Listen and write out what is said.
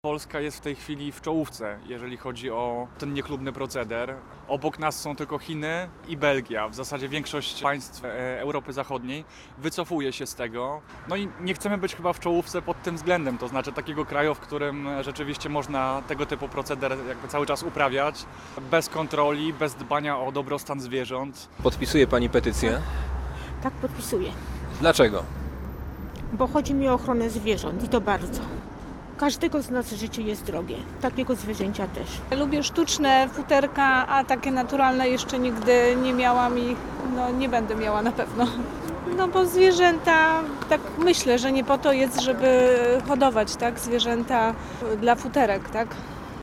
Polska jest w tej chwili w czołówce, jeżeli chodzi o ten niechlubny proceder. Obok nas są tylko Chiny i Belgia. W zasadzie większość państw Europy Zachodniej wycofuje się z tego. No i nie chcemy być chyba w czołówce pod tym względem, to znaczy takiego kraju, w którym rzeczywiście można tego typu proceder jakby cały czas uprawiać, bez kontroli, bez dbania o dobrostan zwierząt. Podpisuje Pani petycję? Tak, podpisuję, Dlaczego? bo chodzi mi o ochronę zwierząt i to bardzo. Każdego z nas życie jest drogie, takiego zwierzęcia też. Lubię sztuczne futerka, a takie naturalne jeszcze nigdy nie miałam i nie będę miała na pewno. No bo zwierzęta, tak myślę, że nie po to jest, żeby hodować, tak, zwierzęta dla futerek, tak.